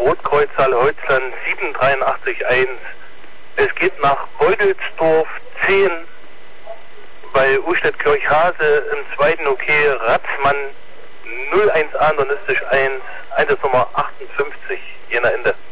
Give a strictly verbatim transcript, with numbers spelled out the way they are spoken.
Rotkreuzsaal Holzland sieben drei acht eins. Es geht nach Beutelsdorf zehn, bei Ustedt-Kirchhase im zweiten OK Ratzmann null eins A, dann ist es eins, Einsatznummer achtundfünfzig, jener Ende.